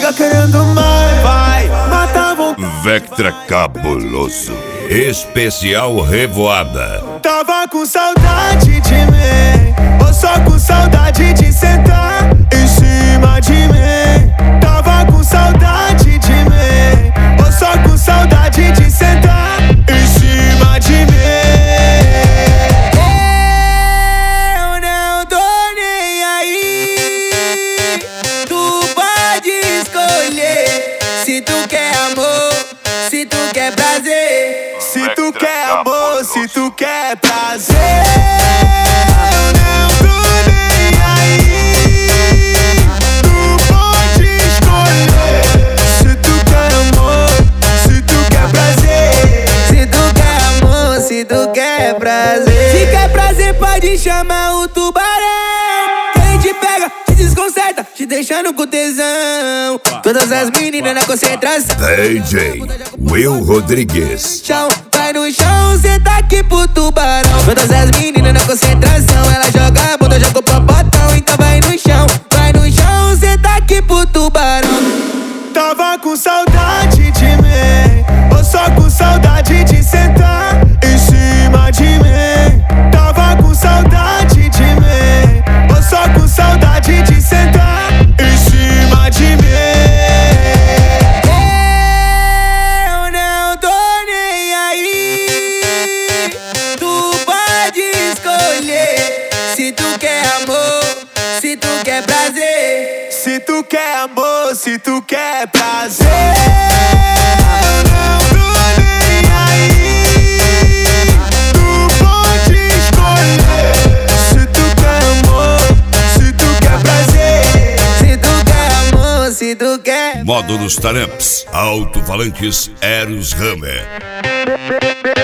chega querendo mais, vai, mata a vontade. Vectra Cabuloso, especial Revoada. Tava com saudade de mim, ou só com saudade de sentar em cima de mim. Tava com saudade de mim, ou só com saudade de sentar em cima de mim. Eu não tô nem aí, tu pode escolher. Se tu quer amor, se tu quer prazer, se tu quer amor, se tu quer prazer. Eu não tô nem aí, tu pode escolher. Se tu quer amor, se tu quer prazer, se tu quer amor, se tu quer prazer. Se quer prazer pode chamar o tubarão. Ele te pega, te desconcerta, te deixando com tesão. Todas as meninas na concentração. DJ Will Rodrigues. Chão, vai no chão, cê tá aqui pro tubarão. Todas as meninas na concentração. Ela joga a bunda, joga o popotão. Então vai no chão, cê tá aqui pro tubarão. Tava com saudade de mim, ou só com saudade de sentar em cima de mim. Tava com saudade de mim, ou só com saudade de sentar em cima de mim. Eu não tô nem aí, tu pode escolher. Se tu quer amor, se tu quer prazer, se tu quer amor, se tu quer prazer. Eu não tô nem aí, tu pode escolher. Se tu quer amor, se tu quer prazer, se tu quer amor, se tu quer. Módulos Taramps, alto-falantes Eros Hammer.